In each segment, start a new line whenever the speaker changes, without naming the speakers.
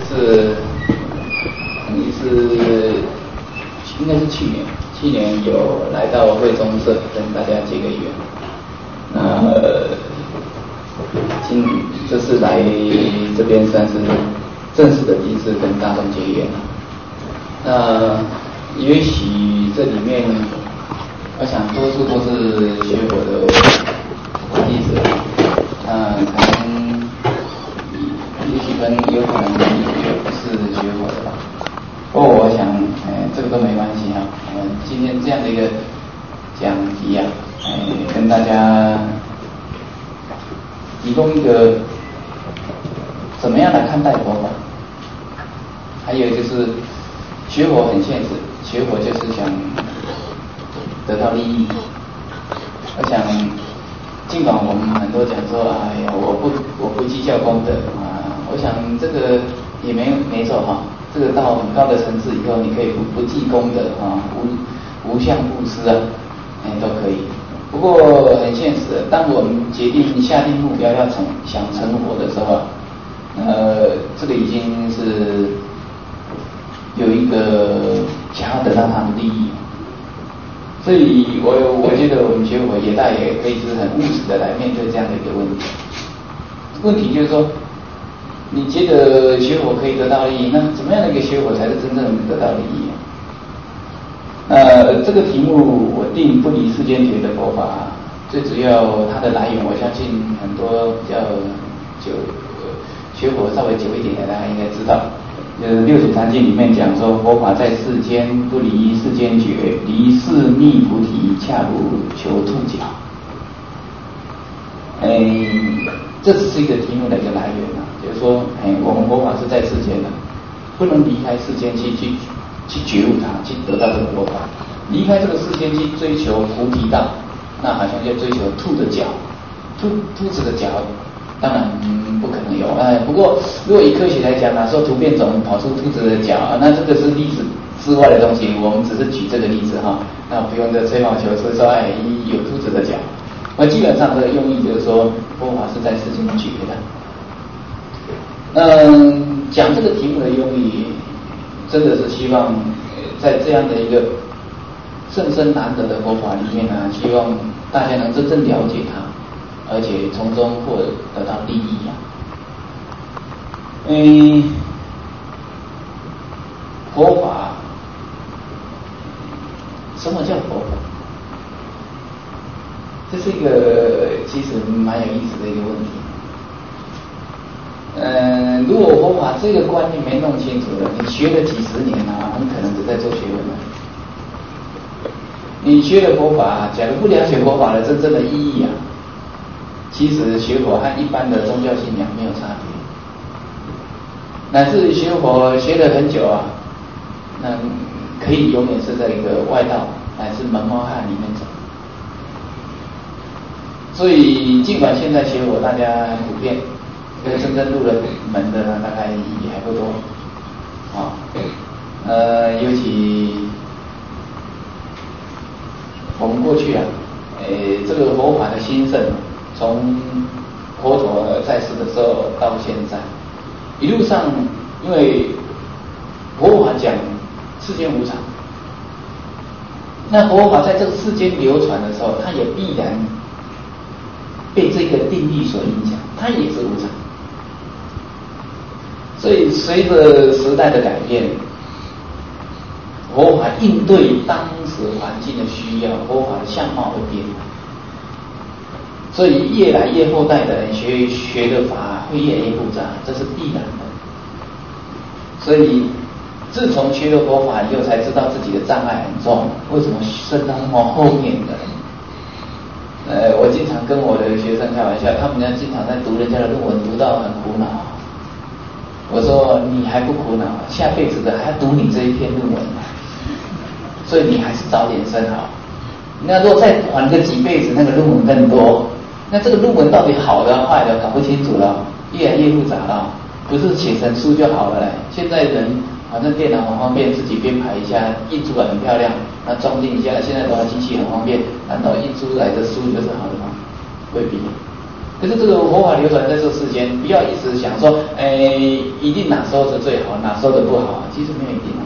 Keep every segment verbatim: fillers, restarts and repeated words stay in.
次，你是应该是去年，去年有来到惠中社跟大家结个缘。那呃，今这次来这边算是正式的第一次跟大众结缘。那也许这里面，我想多数都是学佛的弟子，那可能也许跟有可能也不是学佛的吧。不过我想，哎，这个都没关系哈。我们今天这样的一个讲题啊，哎，跟大家提供一个怎么样来看待佛法，还有就是学佛很现实，学佛就是想得到利益。我想，尽管我们很多讲说，哎呀，我不我不计较功德啊，我想这个也没没错哈。这个到很高的层次以后，你可以不不计功德啊，无无相布施啊，哎都可以。不过很现实，当我们决定下定目标要成想成佛的时候，呃，这个已经是有一个想要得到他的利益。所以我我觉得我们学佛也大也可以是很务实的来面对这样的一个问题。问题就是说，你觉得学佛可以得到利益，那怎么样的一个学佛才是真正得到利益？呃，这个题目我定不离世间觉的佛法，最主要它的来源，我相信很多比较久学佛稍微久一点的大家应该知道。就是六祖坛经里面讲说，佛法在世间不离世间觉，离世觅菩提，恰如求兔角。哎，这只是一个题目的一个来源啊，就是说，哎，我们佛法是在世间的，不能离开世间去去去觉悟它，去得到这个佛法。离开这个世间去追求菩提道，那好像就追求兔的角，兔兔子的角。当然、嗯、不可能有，哎，不过如果以科学来讲啊，说突变种跑出兔子的脚，那这个是例子之外的东西，我们只是举这个例子哈，那不用这吹毛求疵说，哎，有兔子的脚。那基本上这个用意就是说，佛法是在世间觉的。嗯，讲这个题目的用意，真的是希望在这样的一个甚深难得的佛法里面呢、啊，希望大家能真正了解它。而且从中获得到利益啊。嗯，佛法，什么叫佛法？这是一个其实蛮有意思的一个问题。嗯，如果佛法这个观念没弄清楚了，你学了几十年啊，很可能只在做学问了。你学了佛法，假如不了解佛法的真正的意义啊，其实学佛和一般的宗教信仰没有差别，乃至学佛学了很久啊，那可以永远是在一个外道乃至门外汉里面走。所以尽管现在学佛大家普遍跟真正入了门的大概也还不多啊，呃，尤其我们过去啊，呃，这个佛法的兴盛。从佛陀在世的时候到现在，一路上，因为佛法讲世间无常，那佛法在这个世间流传的时候，它也必然被这个定律所影响，它也是无常。所以随着时代的改变，佛法应对当时环境的需要，佛法的相貌会变。所以越来越后代的人学学的法会越来越复杂，这是必然的。所以自从学了佛法以后，才知道自己的障碍很重，为什么升到那么后面的？呃，我经常跟我的学生开玩笑，他们家经常在读人家的论文，读到很苦恼。我说你还不苦恼，下辈子的还要读你这一篇论文，所以你还是早点生好。那如果再缓个几辈子，那个论文更多。那这个论文到底好的坏的搞不清楚了，越来越复杂了，不是写成书就好了嘞。现在人反正电脑很方便，自己编排一下，印出来很漂亮，那装订一下，现在的话机器很方便，难道印出来的书就是好的吗？未必。 可是这个佛法流传在这世间，不要一直想说，哎，一定哪说的最好，哪说的不好，其实没有一定啊。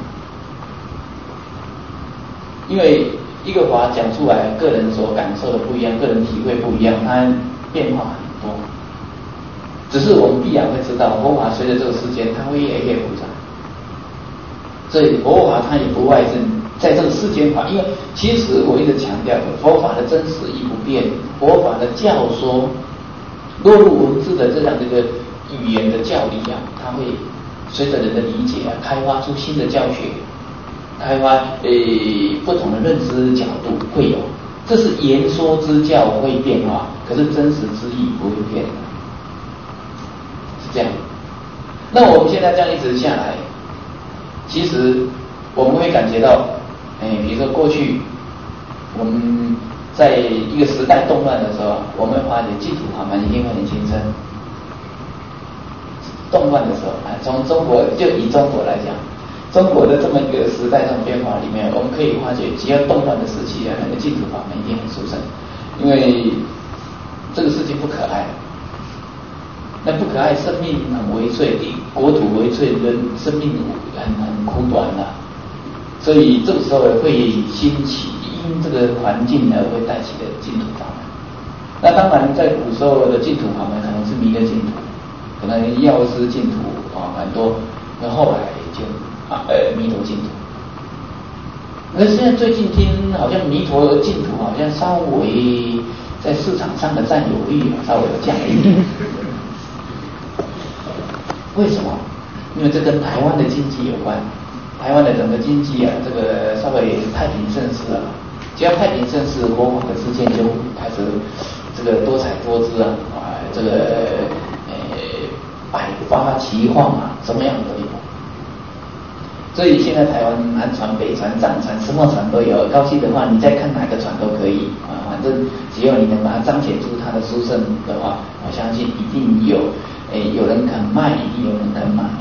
因为一个法讲出来，个人所感受的不一样，个人体会不一样，它变化很多。只是我们必然会知道，佛法随着这个时间，它会越来越复杂。所以佛法它也不外是在这个世间法，因为其实我一直强调的，佛法的真实义不变，佛法的教说。落入文字的这样的一个语言的教理啊，它会随着人的理解啊，开发出新的教学，开发呃不同的认知角度会有，这是言说之教会变化，可是真实之意不会变的，是这样。那我们现在这样一直下来，其实我们会感觉到，哎，比如说过去我们在一个时代动乱的时候，我们发觉净土法门一定会很兴盛。动乱的时候，啊，从中国就以中国来讲，中国的这么一个时代这种变化里面，我们可以发觉，只要动乱的时期啊，那个净土法门一定很殊胜，因为这个事情不可爱，那不可爱，生命很微脆，国土微脆，人生命很很苦短的、啊，所以这个时候会兴起。因这个环境而会带起的净土法门，那当然在古时候的净土法门可能是弥勒净土，可能药师净土啊很多，那后来就啊呃弥陀净土。那现在最近听好像弥陀净土好像稍微在市场上的占有率稍微有降一点，为什么？因为这跟台湾的经济有关，台湾的整个经济啊，这个稍微太平盛世啊。只要太平盛世，佛法的世界就开始这个多彩多姿啊，啊，这个呃百花齐放啊，什么样都有。所以现在台湾南船、北船、藏船，什么船都有。高兴的话，你再看哪个船都可以啊，反正只要你能把它彰显出它的殊胜的话，我相信一定有，诶，有人肯卖，一定有人肯买。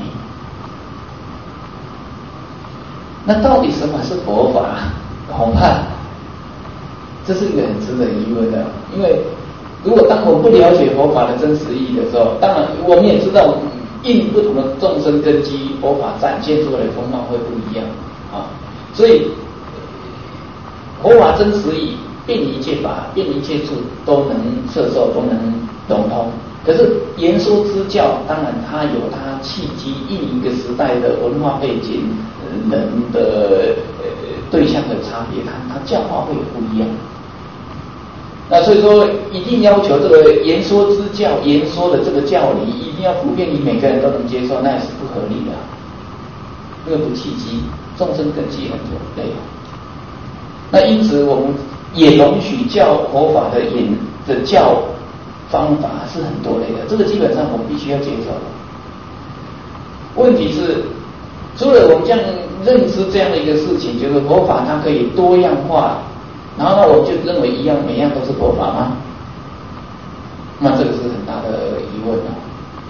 那到底什么是佛法？恐怕。这是一个很值得疑问的，因为如果当我们不了解佛法的真实意义的时候，当然我们也知道，应不同的众生根基，佛法展现出来的风貌会不一样啊。所以佛法真实意，遍一切法，遍一切处都能摄受，都能融通。可是言说之教，当然它有它契机，应一个时代的文化背景、人的呃对象的差别，它它教化会有不一样。那所以说，一定要求这个言说之教，言说的这个教理，一定要普遍，你每个人都能接受，那也是不合理的。这个不契机，众生根基很多对。那因此，我们也容许教佛法的言的教方法是很多类的，这个基本上我们必须要接受的。问题是，除了我们这样认知这样的一个事情，就是佛法它可以多样化。然后呢，我就认为一样，每样都是佛法吗？那这个是很大的疑问啊。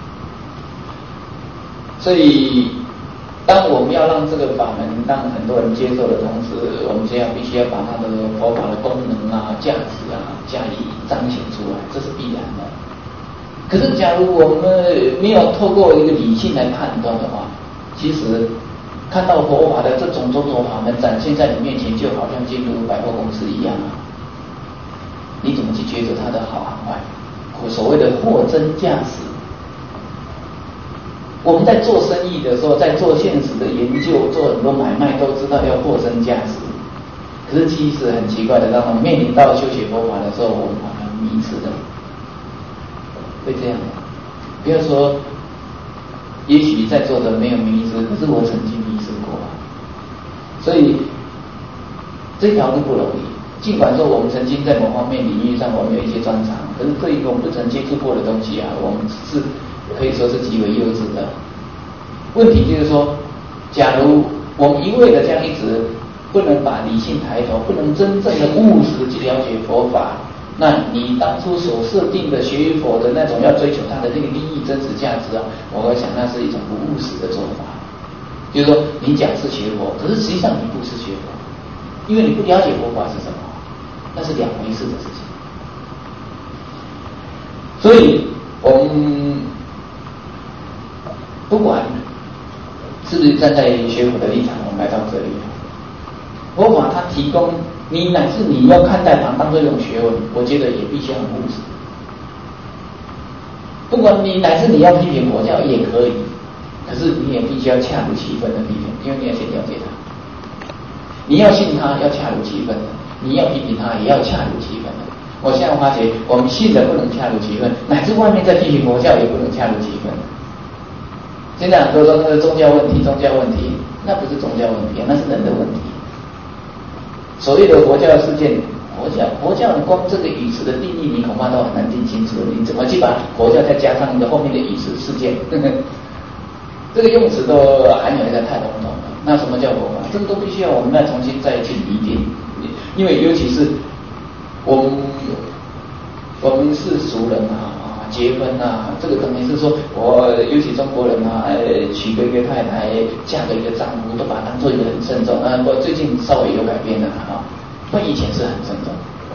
所以，当我们要让这个法门让很多人接受的同时，我们这样必须要把它的佛法的功能啊、价值啊加以彰显出来，这是必然的。可是，假如我们没有透过一个理性来判断的话，其实。看到佛法的这种种种法门展现在你面前，就好像进入百货公司一样啊！你怎么去抉择它的好和坏？所谓的货真价实。我们在做生意的时候，在做现实的研究、做很多买卖，都知道要货真价实。可是其实很奇怪的，当我们面临到修学佛法的时候，我们好像迷失了，会这样的。不要说。也许在座的没有迷失，可是我曾经迷失过啊。所以这条路不容易。尽管说我们曾经在某方面领域上我们有一些专长，可是对于我们不曾接触过的东西啊，我们是可以说是极为幼稚的。问题就是说，假如我们一味的这样一直不能把理性抬头，不能真正的务实去了解佛法。那你当初所设定的学佛的那种要追求它的那个利益真实价值啊，我会想那是一种不务实的做法。就是说，你讲是学佛，可是实际上你不是学佛，因为你不了解佛法是什么，那是两回事的事情。 所以我们不管是不是站在学佛的立场，我们来到这里，佛法它提供你乃至你要看待它当作一种学问，我觉得也必须要很务实。不管你乃至你要批评佛教也可以，可是你也必须要恰如其分的批评，因为你要先了解它。你要信它要恰如其分的，你要批评它也要恰如其分的。我现在发觉我们信的不能恰如其分，乃至外面在批评佛教也不能恰如其分。现在很多说那个宗教问题，宗教问题，那不是宗教问题，那是人的问题。所谓的佛教事件，佛教佛教光这个语词的定义，你恐怕都很难定清楚。你怎么去把佛教再加上一个后面的语词事件？呵呵，这个用词都含有一个太笼统了。那什么叫佛法？这个都必须要我们再重新再去理解。因为尤其是我们我们是俗人啊。结婚啊，这个等于是说，我尤其中国人啊，呃，娶个一个太太，嫁给一个丈夫，都把它当做一个很慎重。啊，我最近稍微有改变了啊，不以前是很慎重。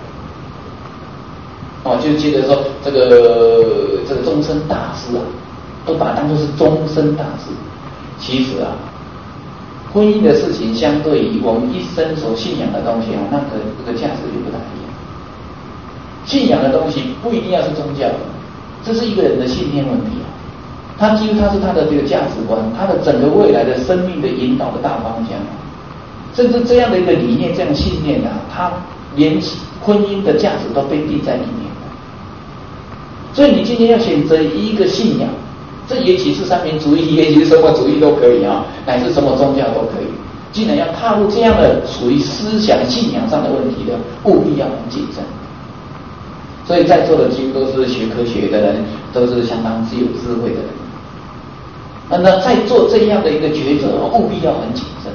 哦，就觉得说这个这个终身大事啊，都把它当作是终身大事。其实啊，婚姻的事情相对于我们一生所信仰的东西啊，那个这个价值就不大一样。信仰的东西不一定要是宗教的。这是一个人的信念问题啊，他几乎他是他的这个价值观，他的整个未来的生命的引导的大方向啊，甚至这样的一个理念、这样信念啊，他连婚姻的价值都被定在里面了。所以你今天要选择一个信仰，这也许是三民主义，也许是什么主义都可以啊，乃至什么宗教都可以。既然要踏入这样的属于思想信仰上的问题的，务必要很谨慎。所以在座的几乎都是学科学的人，都是相当之有智慧的人。那么在做这样的一个抉择，务必要很谨慎。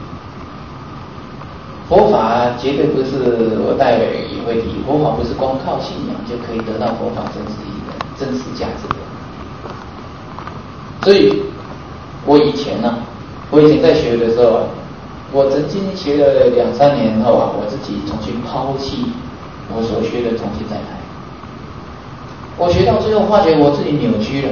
佛法绝对不是，我待会也会提，佛法不是光靠信仰就可以得到佛法真实意义的真实价值的。所以，我以前呢、啊，我以前在学的时候啊，我曾经学了两三年后啊，我自己重新抛弃我所学的，重新再来。我学到最后，发觉我自己扭曲了。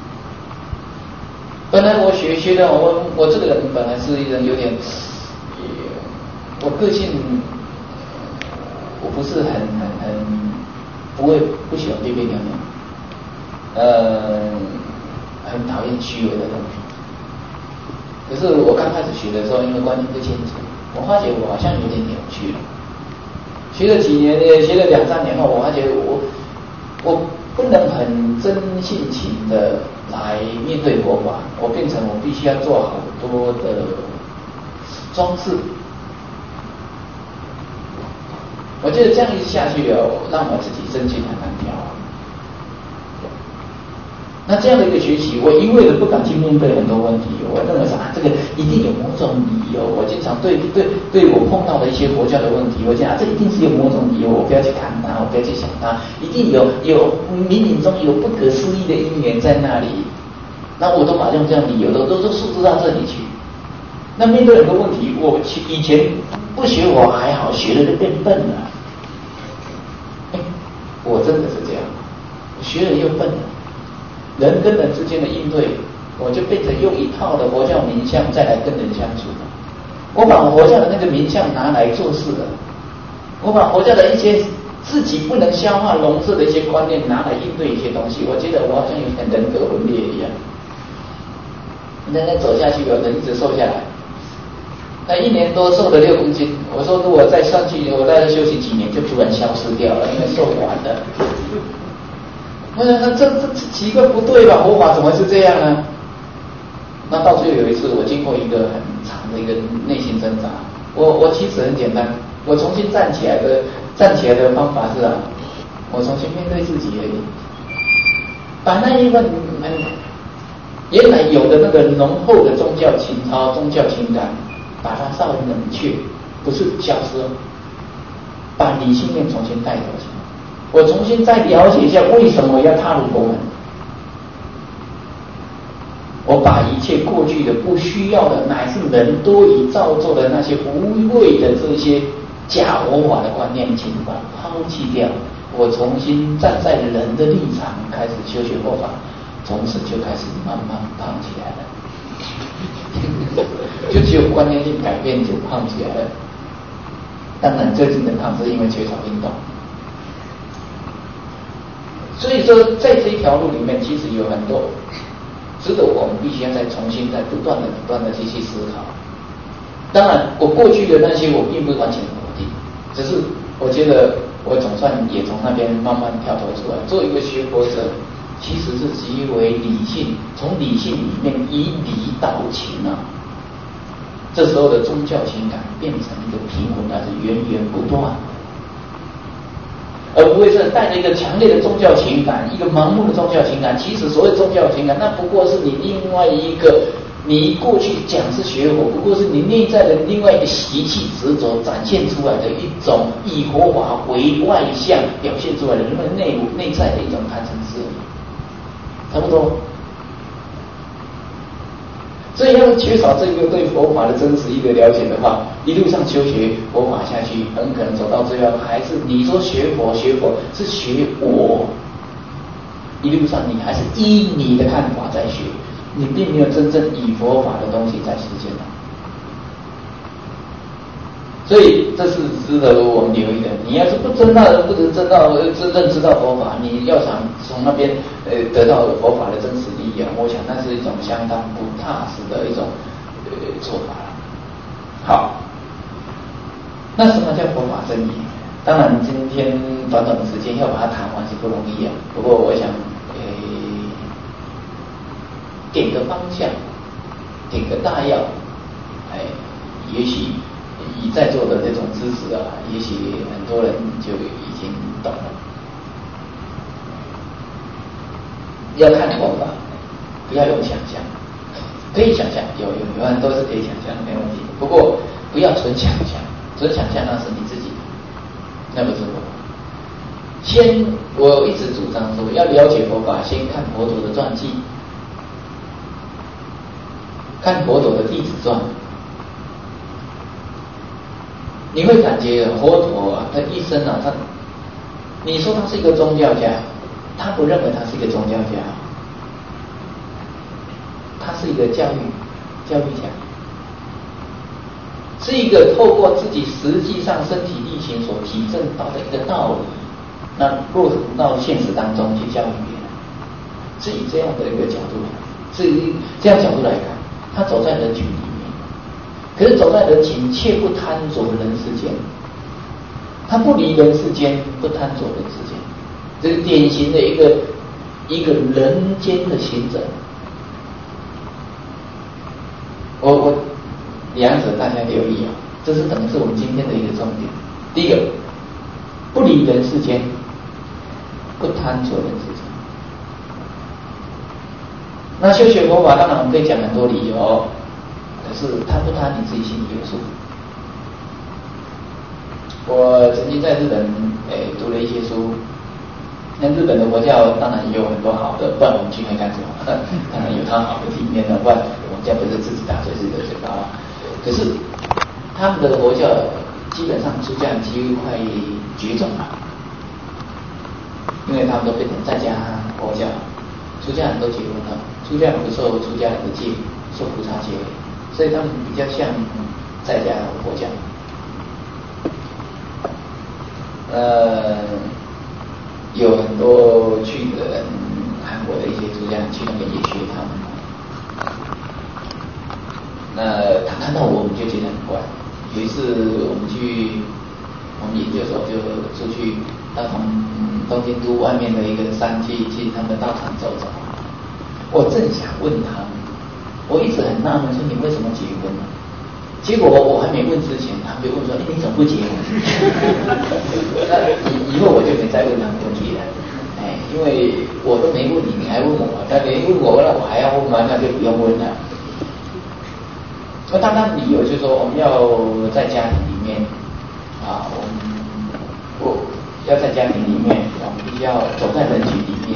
本来我学学的，我我这个人本来是一人有点，我个性我不是很很很不会不喜欢别别扭扭，呃，很讨厌虚伪的东西。可是我刚开始学的时候，因为观念不清楚，我发觉我好像有点扭曲了。学了几年，学了两三年后，我发觉我我。不能很真性情的来面对佛法，我变成我必须要做好多的装饰。我觉得这样一下去了，让我自己身心很难调啊。那这样的一个学习，我一味的不敢去面对很多问题，我认为是啊，这个一定有某种理由。我经常对对对我碰到的一些佛教的问题，我讲啊，这一定是有某种理由，我不要去看它，我不要去想它，一定有有冥冥中有不可思议的因缘在那里。那我都把用这样理由都都都述职到这里去。那面对很多问题，我以前不学我还好，学了就变笨了。哎，我真的是这样，我学了又笨了。人跟人之间的应对，我就变成用一套的佛教名相再来跟人相处了。我把佛教的那个名相拿来做事了，我把佛教的一些自己不能消化笼摄的一些观念拿来应对一些东西，我觉得我好像有点人格分裂一样。那那走下去，有人一直瘦下来，那一年多瘦了六公斤。我说如果再上去，我再休息几年，就突然消失掉了，因为瘦完了。我想那这这这奇怪不对吧？佛法怎么是这样呢？那到最后有一次，我经过一个很长的一个内心挣扎，我我其实很简单，我重新站起来的站起来的方法是啊，我重新面对自己而已，把那一份很原来有的那个浓厚的宗教情操、宗教情感，把它稍微冷却，不是消失，把理性面重新带走起来。我重新再了解一下为什么要踏入佛门。我把一切过去的不需要的，乃至人多以造作的那些无谓的这些假佛法的观念情况抛弃掉， 我重新站在人的立场开始修学佛法，从此就开始慢慢胖起来了。就只有观念性改变就胖起来了。当然最近的胖是因为缺少运动。所以说在这一条路里面其实有很多值得我们必须要再重新再不断的不断的去去思考。当然我过去的那些我并不完全否定，只是我觉得我总算也从那边慢慢跳脱出来，做一个学佛者其实是极为理性，从理性里面以理导情啊，这时候的宗教情感变成一个平衡，而且源源不断，而不会是带着一个强烈的宗教情感，一个盲目的宗教情感。其实所谓宗教情感，那不过是你另外一个，你过去讲是学佛，不过是你内在的另外一个习气执着展现出来的一种以佛法为外向表现出来的人们内内在的一种贪嗔痴，差不多。所以要是缺少这个对佛法的真实一个了解的话，一路上修学佛法下去，很可能走到最后还是你说学佛学佛是学我，一路上你还是依你的看法在学，你并没有真正以佛法的东西在实践。所以这是值得我们留意的。你要是不真道的，不知真道真正知道佛法，你要想从那边呃得到佛法的真实利益啊，我想那是一种相当不踏实的一种呃做法了。好，那什么叫佛法真理？当然今天短短的时间要把它谈完是不容易啊。不过我想呃点个方向，点个大要，哎，也许以在座的这种知识啊，也许很多人就已经懂了。要看佛法，不要用想象，可以想象，有有有很多是可以想象的，没问题。不过不要纯想象，纯想象那是你自己，那不是佛法。先，我一直主张说，要了解佛法，先看佛陀的传记，看佛陀的弟子传。你会感觉佛陀啊，他一生啊，他，你说他是一个宗教家，他不认为他是一个宗教家，他是一个教育教育家，是一个透过自己实际上身体力行所体证到的一个道理，那落到现实当中去教育别人，是以这样的一个角度，是以这样角度来看，他走在人群里。可是走在人群，却不贪着人世间，他不离人世间，不贪着人世间，这是典型的一个一个人间的行者。我我两者大家留意啊，这是等于是我们今天的一个重点。第一个，不离人世间，不贪着人世间。那修学佛法，当然我们可以讲很多理由。可是贪不贪你自己心里有数。我曾经在日本诶读了一些书，那日本的佛教当然也有很多好的，不然我们去那干什么？当然有它好的体面的，不然我们家不是自己打碎自己的嘴巴啊。可是他们的佛教基本上出家人几乎快绝种了，因为他们都变成在家佛教，出家人都结婚了，出家人不受出家人的戒，受菩萨戒。所以他们比较像在家佛教。呃，有很多去的人，韩国的一些出家人去那边也学他们。那他看到我们就觉得很怪。有一次我们去，我们研究所就出去到东东京都外面的一个山去去他们的道场走走。我正想问他们。我一直很纳闷，说你为什么结婚呢？结果我还没问之前，他们就问说：“哎，你怎么不结婚？”那以以后我就没再问他们问题了。哎，因为我都没问你，你还问我，那你问我，那我还要问吗？那就不用问了。那当然理由就是说，我们要在家庭里面啊，我们我要在家庭里面，我们必须要走在人群里面。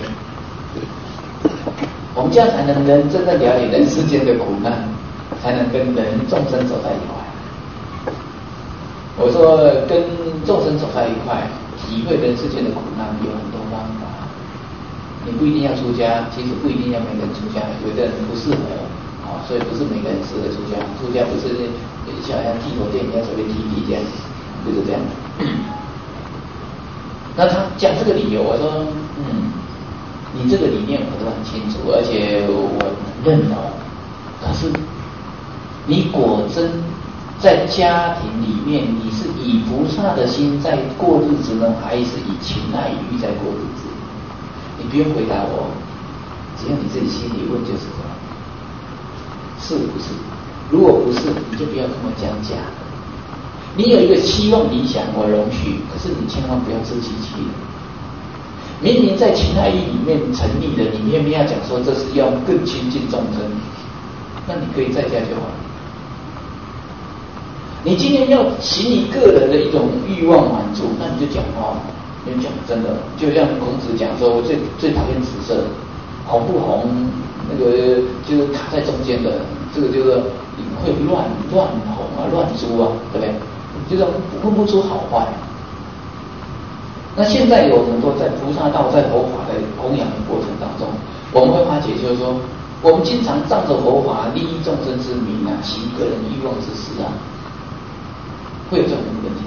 我们这样才能人真正了解人世间的苦难，才能跟人众生走在一块。我说跟众生走在一块， 体会人世间的苦难有很多方法，你不一定要出家，其实不一定要每个人出家，有的人不适合啊，所以不是每个人适合出家。出家不是像像剃头店一样随便剃剃这样，不是这样的。那他讲这个理由，我说，嗯，你这个理念我都很清楚，而且我认同。可是，你果真在家庭里面，你是以菩萨的心在过日子呢，还是以情爱欲在过日子？你不用回答我，只要你自己心里问就是这样，是不是？如果不是，你就不要跟我讲假的。你有一个期望理想，我容许，可是你千万不要自欺欺人。明明在情爱欲里面成立的，你偏偏要讲说这是要更亲近众生，那你可以在家就好了。你今天要行你个人的一种欲望满足，那你就讲话，你就讲真的，就像孔子讲说，我最最讨厌紫色，红不红，那个就是卡在中间的，这个就是会乱乱红啊，乱珠啊，对不对？就是分不出好坏。那现在有很多在菩萨道、在佛法的供养的过程当中，我们会发觉，就是说，我们经常仗着佛法利益众生之名啊，行个人欲望之事啊，会有这种问题。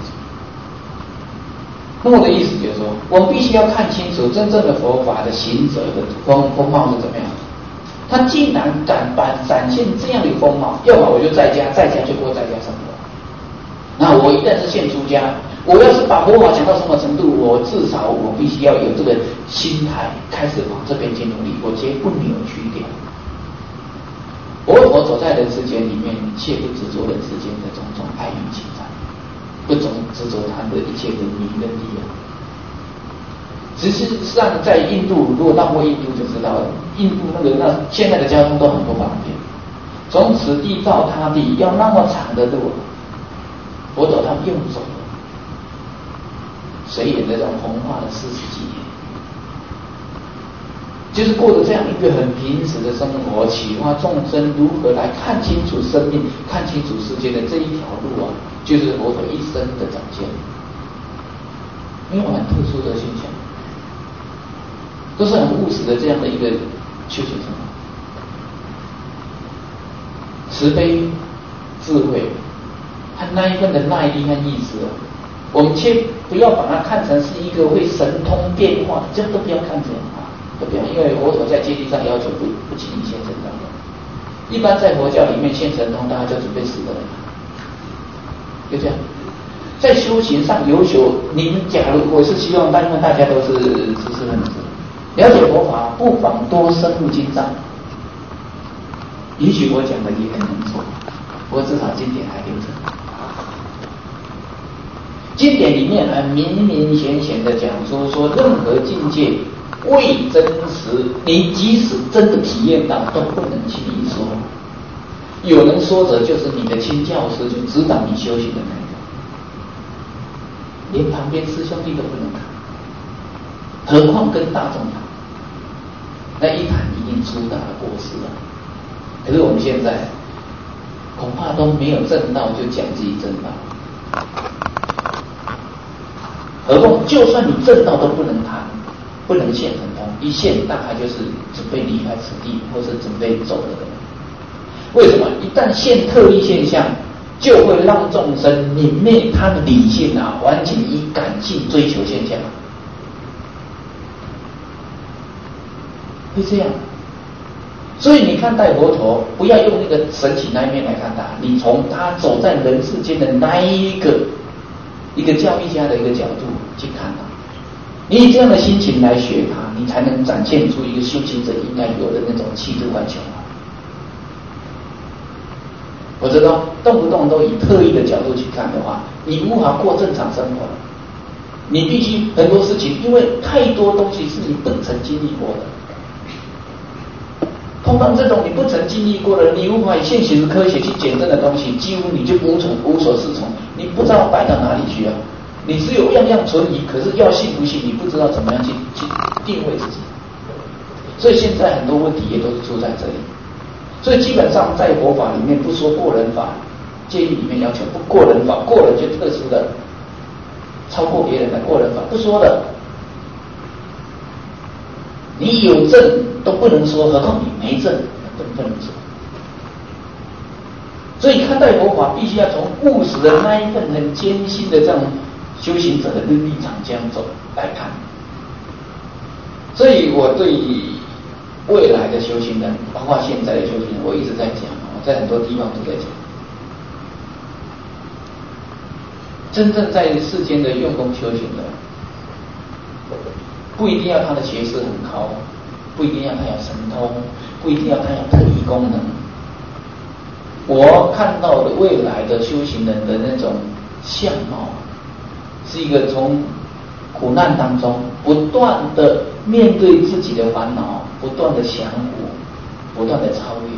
那我的意思就是说，我们必须要看清楚真正的佛法的行者的风风貌是怎么样。他竟然敢把展现这样的风貌，要么我就在家，在家就过在家生活。那我一旦是现出家，我要是把佛法讲到什么程度，我至少我必须要有这个心态，开始往这边去努力，我绝不扭曲掉。佛陀走在人世间里面，切不执着人世间的种种爱欲情感，不总执着他的一切的名跟利啊。实际上，在印度，如果到过印度就知道了，印度那个那现在的交通都很不方便，从此地到他地要那么长的路，佛陀他们用走了，随缘的这种弘化了四十几年，就是过着这样一个很平时的生活，启发众生如何来看清楚生命、看清楚世界的这一条路啊，就是佛陀一生的展现，没有很特殊的现象。都是很务实的这样的一个修行生活，慈悲、智慧和那一份的耐力和意志，我们切不要把它看成是一个会神通变化，这都不要看这样啊，都不要，因为佛陀在戒律上要求不不轻易现神通的。一般在佛教里面现神通，大家就准备死的人，就这样。在修行上有求，你们假如我是希望，但愿大家都是知识分子。了解佛法，不妨多深入经藏。也许我讲的也可能错，不过至少经典还留着。经典里面很明明显显的讲说，说任何境界未真实，你即使真的体验到，都不能轻易说。有人说者，就是你的亲教师，就指导你修行的那个，连旁边师兄弟都不能谈，何况跟大众谈？那一谈一定出大的过失了。可是我们现在恐怕都没有证道就讲自己证道，何况就算你证道都不能谈，不能现神通，一现大概就是准备离开此地，或是准备走的人。为什么？一旦现特异现象，就会让众生泯灭他的理性啊，完全以感性追求现象。会这样，所以你看待佛陀，不要用那个神奇那一面来看他，你从他走在人世间的那一个一个教育家的一个角度去看他，你以这样的心情来学他，你才能展现出一个修行者应该有的那种气度和胸怀。我知道动不动都以特异的角度去看的话，你无法过正常生活。你必须很多事情，因为太多东西是你不曾经历过的。碰到这种你不曾经历过的，你无法以现行的科学去检证的东西，几乎你就无从无所适从，你不知道摆到哪里去啊！你只有样样存疑，可是要信不信，你不知道怎么样去去定位自己。所以现在很多问题也都是出在这里。所以基本上在佛法里面不说过人法，戒律里面要求不过人法，过人就特殊的超过别人的过人法不说的。你有证都不能说，何况你没证都不能说。所以看待佛法，必须要从务实的那一份很艰辛的这种修行者的立场这样走来看。所以我对未来的修行人，包括现在的修行人，我一直在讲，我在很多地方都在讲，真正在世间的用功修行的，不一定要他的学识很高，不一定要他有神通，不一定要他有特异功能。我看到的未来的修行人的那种相貌，是一个从苦难当中不断的面对自己的烦恼，不断的降伏，不断的超越，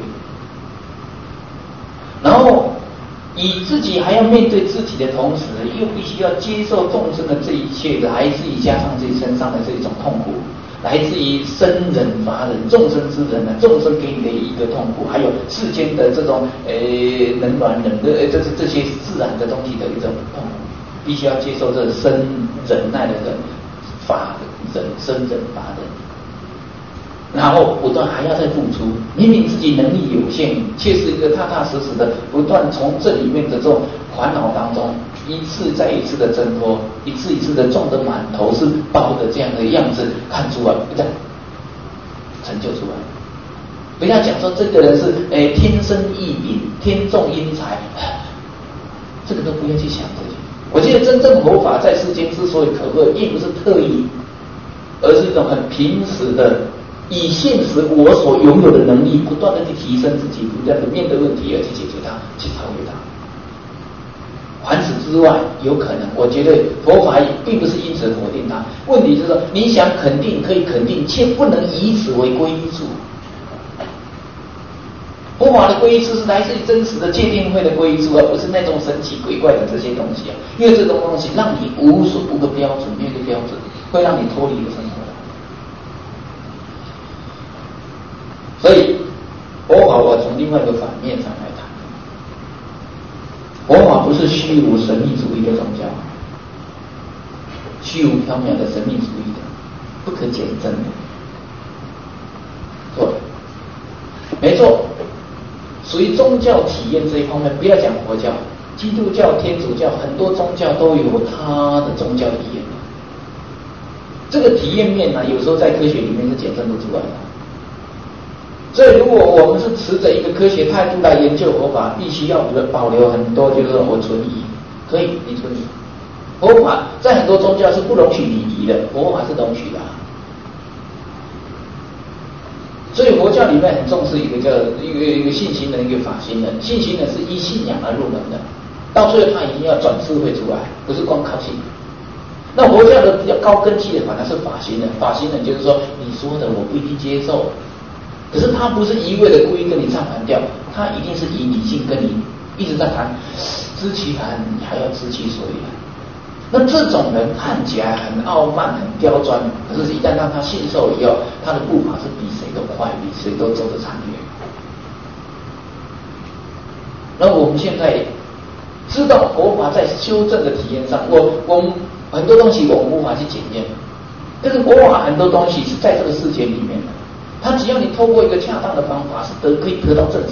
然后以自己还要面对自己的同时，又必须要接受众生的这一切的，来自于加上自己身上的这种痛苦，来自于生人法忍，众生之人呢，众生给你的一个痛苦，还有世间的这种呃冷暖冷的，这是这些自然的东西的一种痛苦，必须要接受这生忍耐的人法忍，生忍法忍。然后不断还要再付出，明明自己能力有限，却是一个踏踏实实的不断从这里面的这种烦恼当中一次再一次的挣脱，一次一次的撞得满头是包的这样的样子看出来，不对，成就出来。不要讲说这个人是诶天生异禀，天纵英才，这个都不要去想这些。我记得真正佛法在世间之所以可贵，并不是特意，而是一种很平时的。以现实我所拥有的能力，不断的去提升自己，不断的面对问题而去解决它，去超越它。凡此之外，有可能，我觉得佛法并不是因此否定它。问题就是说，你想肯定可以肯定，却不能以此为皈依处。佛法的皈依处是来自于真实的戒定慧的皈依处，而不是那种神奇鬼怪的这些东西啊。因为这种东西让你无所无个标准，没有个标准，会让你脱离了生活。所以佛法我从另外一个反面上来谈，佛法不是虚无神秘主义的宗教，虚无缥缈的神秘主义的，不可见真的。错了，没错，属于宗教体验这一方面，不要讲佛教，基督教、天主教，很多宗教都有它的宗教体验。这个体验面呢，有时候在科学里面是检证不出来的。所以，如果我们是持着一个科学态度来研究佛法，必须要保留很多，就是说我存疑，可以，你存疑。佛法在很多宗教是不容许你疑的，佛法是容许的。所以佛教里面很重视一个叫一个一个信心人，一个法心人。信心人是依信仰而入门的，到最后他已经要转智慧出来，不是光靠信。那佛教的比较高根基的反而是法心人，法心人就是说你说的我不一定接受。可是他不是一味的故意跟你唱反调，他一定是以理性跟你一直在谈知其然，你还要知其所以然。那这种人看起来很傲慢、很刁钻，可是一旦让他信受以后，他的步伐是比谁都快，比谁都走得长远。那我们现在知道佛法在修正的体验上，我我们很多东西我们无法去检验，但是佛法很多东西是在这个世界里面的。他只要你透过一个恰当的方法，是得可以得到证实。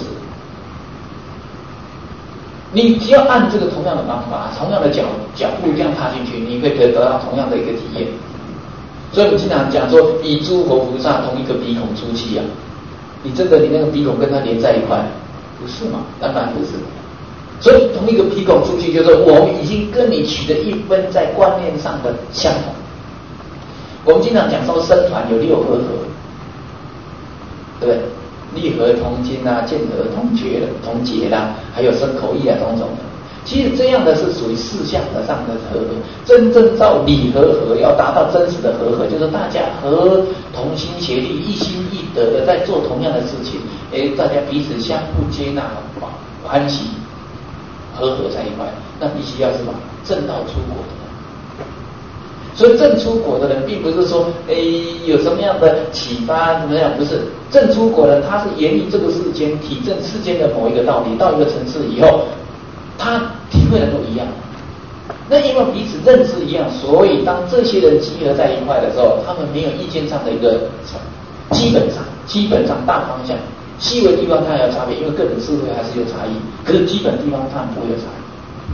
你只要按这个同样的方法、同样的脚脚步这样踏进去，你可以得到同样的一个体验。所以我们经常讲说，以诸佛菩萨同一个鼻孔出气啊，你真的你那个鼻孔跟他连在一块，不是吗？当然不是。所以同一个鼻孔出气，就是我已经跟你取得一分在观念上的相同。我们经常讲说，僧团有六合合。对不对？立合同经啊，见合同觉的同结啦，还有生口意啊，种种的。其实这样的是属于事项的上的和合，真正照理和合，要达到真实的和合，就是大家和同心协力，一心一德的在做同样的事情，哎，大家彼此相互接纳、欢喜、和合在一块，那必须要是什么正道出果的。所以正出果的人，并不是说，诶，有什么样的启发怎么样，不是正出果的人，他是沿于这个世间体证世间的某一个道理，到一个层次以后，他体会的都一样。
那因为彼此认知一样，所以当这些人集合在一块的时候，他们没有意见上的一个基本上基本上大方向，细微地方它还有差别，因为个人智慧还是有差异，可是基本地方它不会有差异。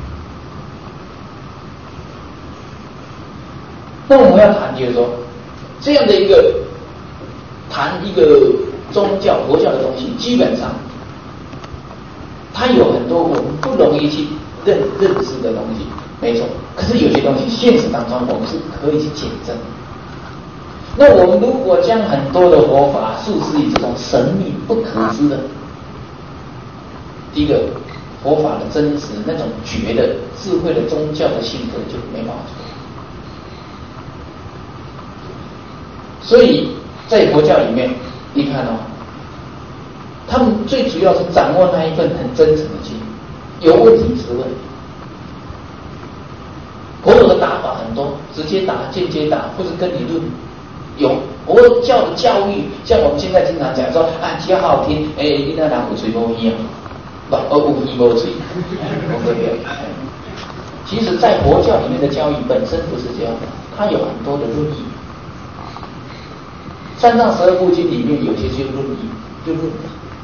那我们要谈就是说，这样的一个谈一个宗教佛教的东西，基本上它有很多我们不容易去认认知的东西，没错。可是有些东西现实当中我们是可以去检证。那我们如果将很多的佛法述之以这种神秘不可知的，第一个佛法的真实那种觉的智慧的宗教的性格就没办法出来。所以在佛教里面，你看哦，他们最主要是掌握那一份很真诚的心，有问题直问。佛陀的打法很多，直接打、间接打，或者跟你论。有佛教的教育，像我们现在经常讲说啊，只要好好听，哎，你那人有嘴无耳啊，不，而有耳无嘴，我们不要。其实，在佛教里面的教育本身不是这样的，它有很多的论义。三藏十二部经里面有些就论义，就论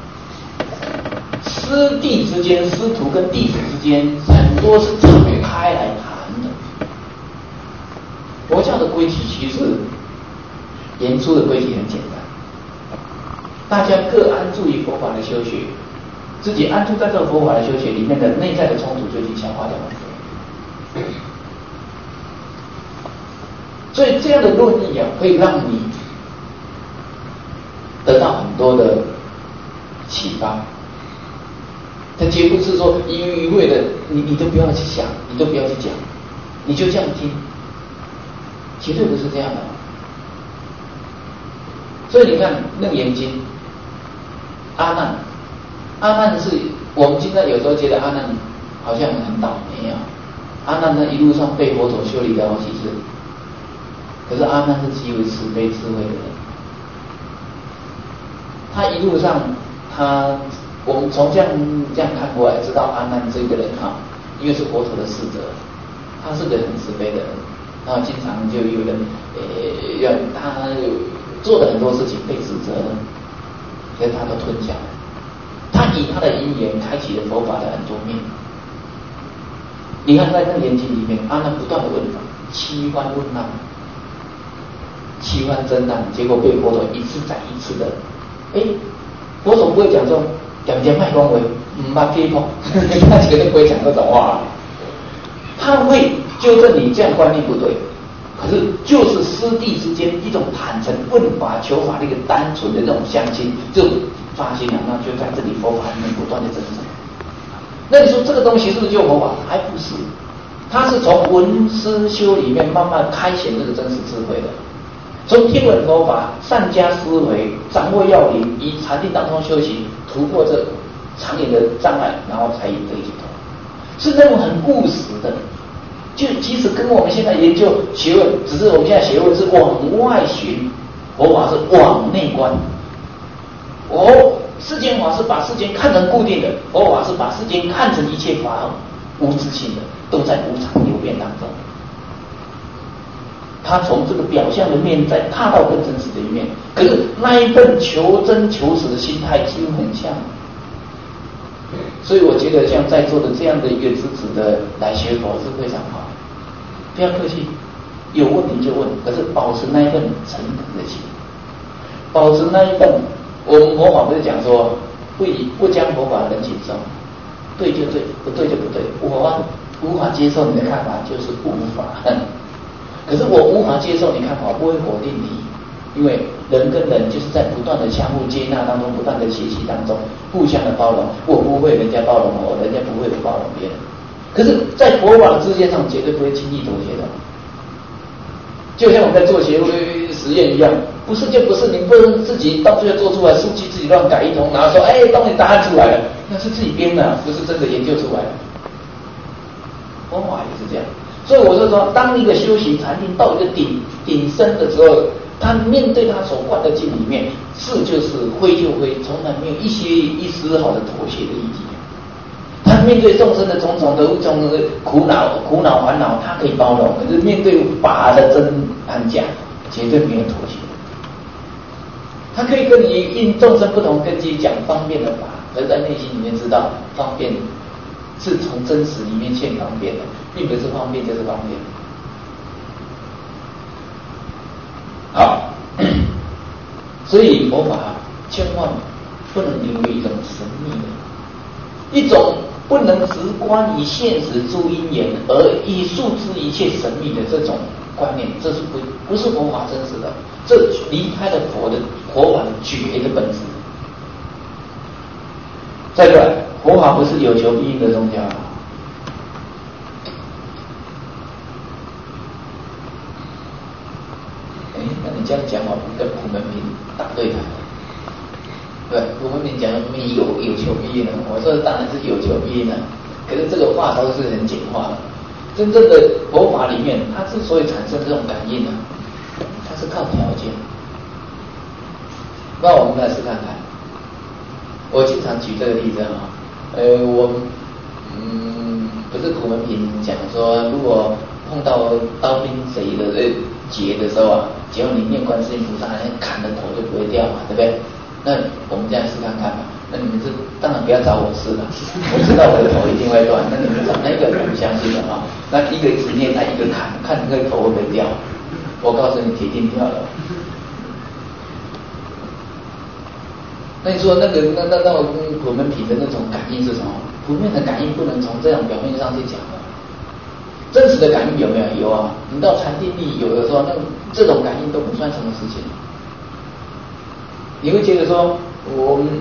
师弟之间、师徒跟弟子之间，很多是敞开来谈的。佛教的规矩其实严肃的规矩很简单，大家各安住于佛法的修学，自己安住在这个佛法的修学里面的内在的冲突就已经消化掉了。所以这样的论义啊，会让你得到很多的启发。它绝不是说一语一会的，你你都不要去想，你都不要去讲，你就这样听，绝对不是这样的。所以你看《楞严经》，阿难，阿难是我们现在有时候觉得阿难好像很倒霉啊，阿难呢一路上被佛陀修理了好几次，可是阿难是极为慈悲智慧的人，他一路上他我们从这样这样看过来，知道阿难这个人哈，因为是佛陀的侍者，他是个很慈悲的人，然后经常就有人呃让他做了很多事情被指责的，可是他都吞下来。他以他的因缘开启了佛法的很多面。你看在《楞严经》里面，阿难不断的问法，七番问难，七番真难，结果被佛陀一次再一次的，哎，佛陀不会讲说讲讲卖恭维，唔把批评，他绝对不会讲这种话，他会纠正你这样观念不对。可是就是师弟之间一种坦诚问法求法的一个单纯的这种相亲，就发现了，那就在这里佛法里面不断的增长。那你说这个东西是不是就佛法？还不是，它是从闻思修里面慢慢开显这个真实智慧的。从听闻佛法善加思维，掌握要领，以禅定当中修行，突破这常年的障碍，然后才有这一解脱，是那种很务实的。就即使跟我们现在研究学问，只是我们现在学问是往外寻，佛法是往内观。哦，世间法是把世间看成固定的，佛法是把世间看成一切法无自性的，都在无常流变当中。他从这个表象的面再踏到更真实的一面，可是那一份求真求实的心态几乎很像。所以我觉得像在座的这样的一个资质的来学佛是非常好，不要客气，有问题就问，可是保持那一份诚恳的心，保持那一份，我们佛法不是讲说不以不将佛法人情受，对就对，不对就不对，我无法接受你的看法就是无法，可是我无法接受你看法不会否定你，因为人跟人就是在不断的相互接纳当中，不断的学习当中，互相的包容。我不会，人家包容我，人家不会包容别人。可是，在佛法的世界上，绝对不会轻易妥协的。就像我们在做学实验一样，不是就不是，你不能自己到最后做出来，数据自己乱改一通，然后说，哎，当你答案出来了，那是自己编的，不是真的研究出来的。佛法也是这样，所以我就说，当一个修行禅定到一个顶顶深的时候，他面对他所灌的境里面，是就是灰就灰，从来没有一些一丝毫的妥协的意义。 他面对众生的种种的种种的苦恼、苦恼烦恼，他可以包容；可是面对法的真安假，绝对没有妥协。他可以跟你因众生不同根基讲方便的法，而在内心里面知道方便是从真实里面现方便的，并不是方便就是方便。好，所以佛法千万不能留为一种神秘的。一种不能直观于现实诸因缘而以述之一切神秘的这种观念，这是不不是佛法真实的，这离开了佛的佛法的觉的本质。再过来，佛法不是有求必应的宗教。哎，那你这样讲，我不跟普门品打对台。对，我们讲没有有求必应的，我说当然是有求必应的，可是这个话都是很简化的。真正的佛法里面，它之所以产生这种感应呢，它是靠条件。那我们来试看看。我经常举这个例子啊，呃，我嗯，不是苦门品讲说，如果碰到刀兵贼的呃劫的时候啊，只要你念观世音菩萨，砍的头就不会掉嘛，对不对？那我们这样试看看吧。那你们是当然不要找我试了，我知道我的头一定会断。那你们找那个我不相信的啊。那一个一直念，他一个砍，看那个头会不会掉？我告诉你，铁定掉了。那你说那个那那那普门品的那种感应是什么？普遍的感应不能从这样表面上去讲的。真实的感应有没有？有啊。你到禅定力有的时候，那这种感应都不算什么事情。你会觉得说，我们，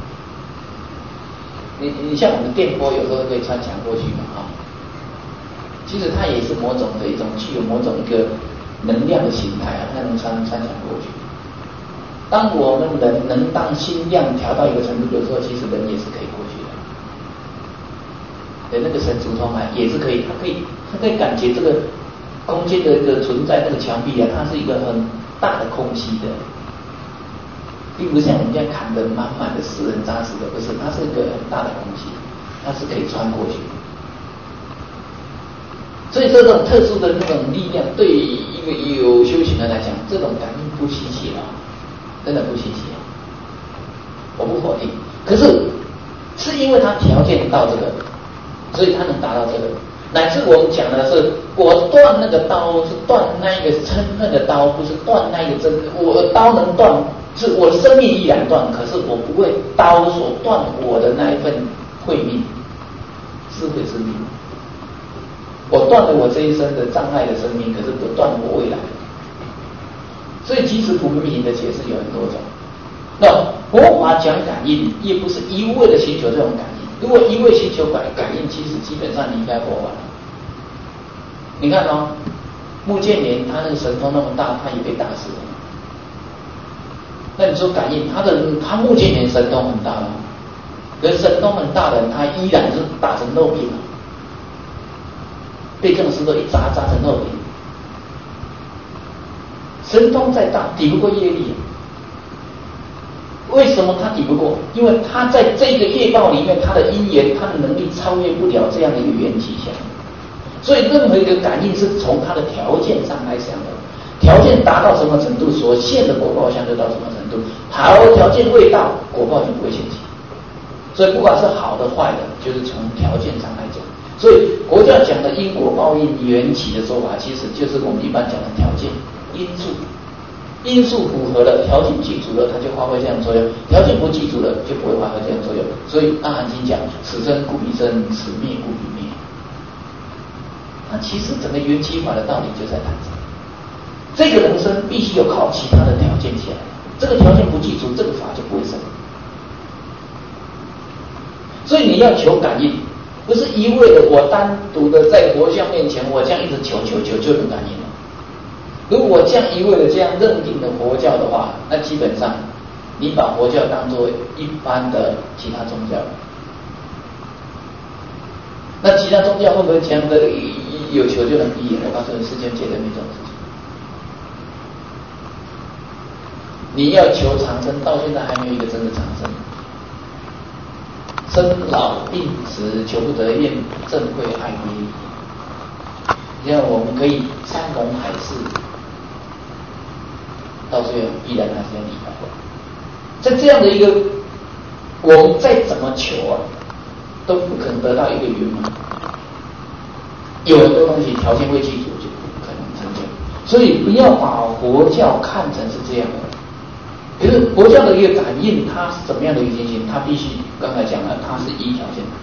你你像我们电波有时候可以穿墙过去嘛啊，其实它也是某种的一种具有某种一个能量的形态啊，它能穿穿墙过去。当我们人能当心量调到一个程度的时候，其实人也是可以过去的。对，那个神足通啊，也是可以，它可以它可以感觉这个空间的一个存在，那个墙壁啊，它是一个很大的空隙的。并不像我们这样砍得满满的死人扎实的，不是，它是一个很大的空隙，它是可以穿过去。所以这种特殊的那种力量，对于一个有修行人来讲，这种感应不稀奇啊，真的不稀奇啊。我不否定，可是是因为它条件到这个，所以它能达到这个。乃至我们讲的是，我断那个刀是断那一个撑那个刀，不是断那一个针。我的刀能断。是我的生命依然断，可是我不会刀所断我的那一份慧命，智慧之命。我断了我这一生的障碍的生命，可是不断我未来。所以即使普门品的解释有很多种。那佛法讲感应，也不是一味的寻求这种感应。如果一味寻求感感应，其实基本上离开佛法了。你看哦，穆建连他那个神通那么大，他也被打死了。那你说感应，他的他目前连神通很大了，可是神通很大的人，他依然是打成肉饼了，被这种石头一砸砸成肉饼。神通再大，抵不过业力。为什么他抵不过？因为他在这个业报里面，他的因缘，他的能力超越不了这样的一个缘起相。所以任何一个感应是从他的条件上来想的。条件达到什么程度，所现的果报相就到什么程度。好，条件未到，果报就不会现起。所以不管是好的坏的，就是从条件上来讲。所以国教讲的因果报应缘起的说法，其实就是我们一般讲的条件因素。因素符合了，条件记住了，它就发挥这样作用；条件不记住了，就不会发挥这样作用。所以《阿含经》讲：此生故彼生，此灭故彼灭。那其实整个缘起法的道理就在谈这。这个人生必须有靠其他的条件起来，这个条件不记住，这个法就不会生。所以你要求感应，不是一味的我单独的在佛像面前，我这样一直求求求就能感应了。如果这样一味的这样认定的佛教的话，那基本上你把佛教当作一般的其他宗教，那其他宗教会不会这样的有求就能依？我告诉你，世间绝对没这种事情。你要求长生，到现在还没有一个真的长生。 生老病死求不得，厌憎会爱别离。这样我们可以山盟海誓，到最后依然还是要离开。在这样的一个，我们再怎么求啊，都不可能得到一个圆满。有很多东西条件未具足，就不可能成就。所以不要把佛教看成是这样的。可是佛教的一个感应，它是怎么样的一个情形？它必须刚才讲了，它是依条件。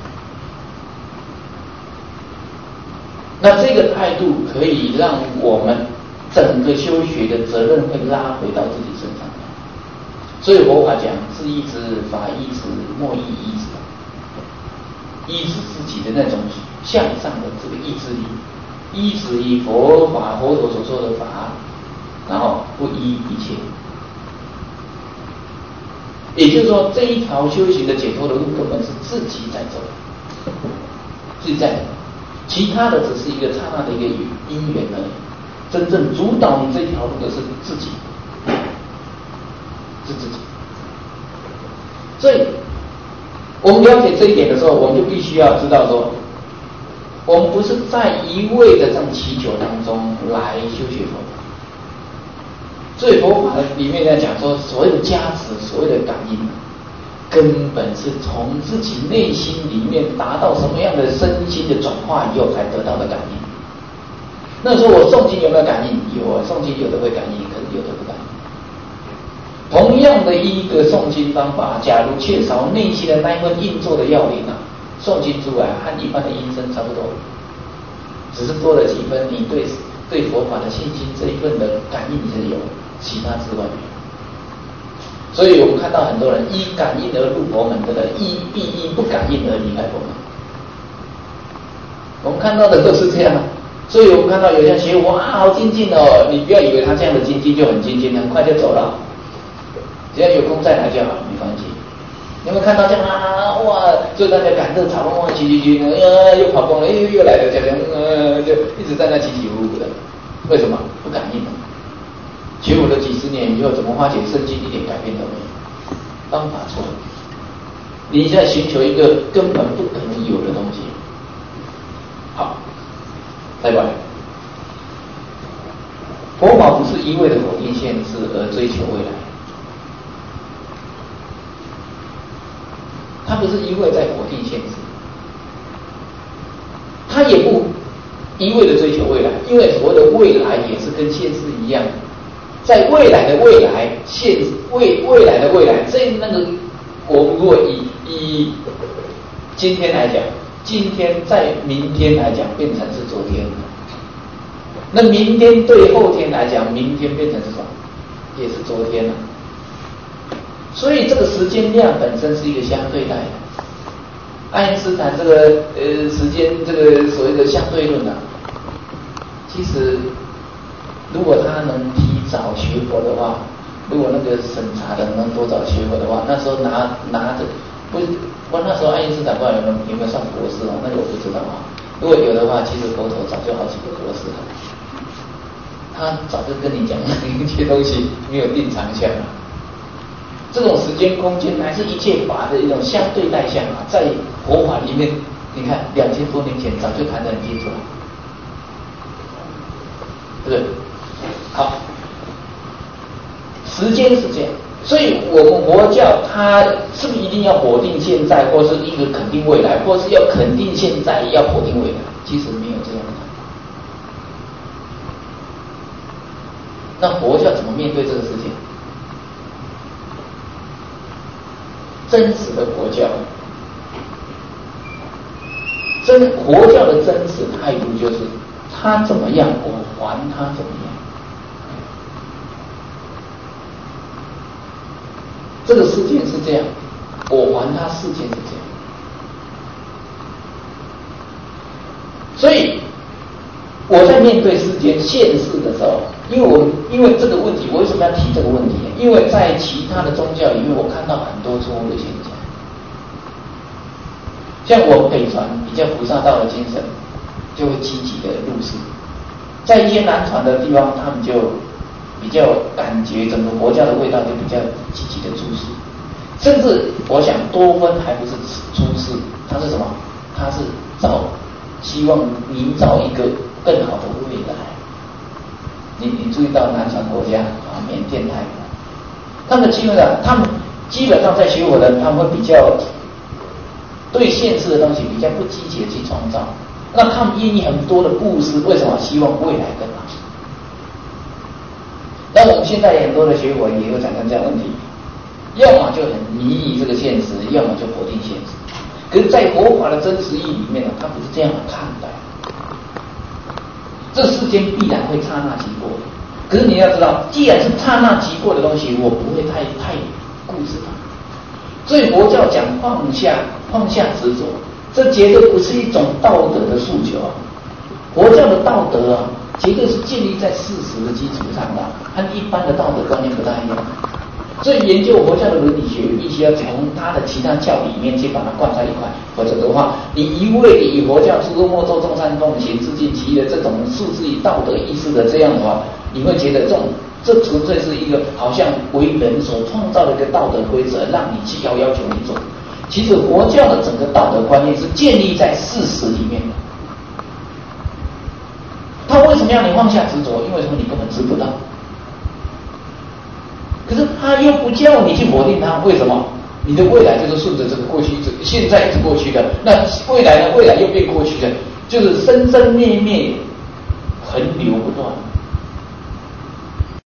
那这个态度可以让我们整个修学的责任会拉回到自己身上。所以佛法讲是依止法依止莫依依止，依止自己的那种向上的这个意志力，依止于佛法佛陀所说的法，然后不依一切。也就是说，这一条修行的解脱的路根本是自己在走，自己在走，其他的只是一个刹那的一个因缘而已。真正主导你这条路的是自己。是自己，所以我们了解这一点的时候，我们就必须要知道说，我们不是在一味的这种祈求当中来修学佛法。所以佛法里面在讲说，所谓的加持，所谓的感应，根本是从自己内心里面达到什么样的身心的转化以后才得到的感应。那时候我诵经有没有感应？有啊，诵经有的会感应，可是有的不感应。同样的一个诵经方法，假如缺少内心的那一份运作的要领啊，诵经出来和一般的音声差不多，只是多了几分你对对佛法的信心这一份的感应是有，其他之外没有。所以我们看到很多人依感应而入佛门的人，依必依不感应而离开佛门。我们看到的都是这样，所以我们看到有些人学哇好精进哦，你不要以为他这样的精进就很精进，很快就走了。只要有空再来就好，没关系。你有没有看到这样啊？哇，就大家赶着吵哇，起起起，呃，又跑光了，又又来了，这样呃，就一直在那起起伏伏的。为什么？不感应。学佛了几十年以后，怎么发觉身心一点改变都没有？方法错了。你现在寻求一个根本不可能有的东西。好，再过来。佛法不是一味的否定现实而追求未来。它不是一味在否定现实，它也不一味的追求未来，因为所谓的未来也是跟现实一样，在未来的未来，现未未来的未来，这那个我们如果以以今天来讲，今天在明天来讲变成是昨天，那明天对后天来讲，明天变成是什么？也是昨天了。所以这个时间量本身是一个相对代的。爱因斯坦这个呃时间这个所谓的相对论啊，其实如果他能提早学佛的话，如果那个审查的能多早学佛的话，那时候拿拿着不不那时候爱因斯坦不知道有没有有没有上博士啊？那个我不知道啊。如果有的话，其实佛陀早就好几个博士了，他早就跟你讲一些东西没有定常相啊。这种时间空间乃是一切法的一种相对代相啊，在佛法里面，你看两千多年前早就谈得很清楚了，对不对？好，时间是这样，所以我们佛教它是不是一定要否定现在，或是一个肯定未来，或是要肯定现在要否定未来？其实没有这样的。那佛教怎么面对这个世界？真实的佛教，真佛教的真实态度就是，他怎么样，我还他怎么样。这个世界是这样，我还他世界是这样。所以我在面对世间现世的时候，因为我因为这个问题，我为什么要提这个问题呢？因为在其他的宗教里面，我看到很多错误的现象。像我北传比较菩萨道的精神，就会积极的入世；在一些南传的地方，他们就比较感觉整个佛教的味道就比较积极的注释。 甚至我想多芬还不是出世，他是什么？他是造希望营造一个更好的未来。你你注意到南传国家啊，缅甸、泰国，他们基本上他们基本上在学佛的人，他们会比较对现世的东西比较不积极的去创造，那他们愿意很多的布施，为什么？希望未来更好。那我们现在很多的学佛也会产生这样的问题，要么就很迷于这个现实，要么就否定现实。可是，在佛法的真实意义里面呢，他不是这样看待。这世间必然会刹那即过，可是你要知道，既然是刹那即过的东西，我不会太太固执它。所以佛教讲放下，放下执着，这绝对不是一种道德的诉求啊。佛教的道德啊，绝对是建立在事实的基础上的，和一般的道德观念不大一样。所以研究佛教的伦理学，必须要从它的其他教里面去把它灌在一块，否则的话，你一味地以佛教诸恶莫作众善奉行自尽其意的这种束之以道德意识的这样的话，你会觉得这种这纯粹是一个好像为人所创造的一个道德规则，让你去要要求你做。其实佛教的整个道德观念是建立在事实里面的。他为什么要你放下执着？因为什么？你根本知不道。可是他又不叫你去否定它，为什么？你的未来就是顺着这个过去，这现在是过去的，那未来呢？未来又变过去的，就是生生灭灭，恒流不断。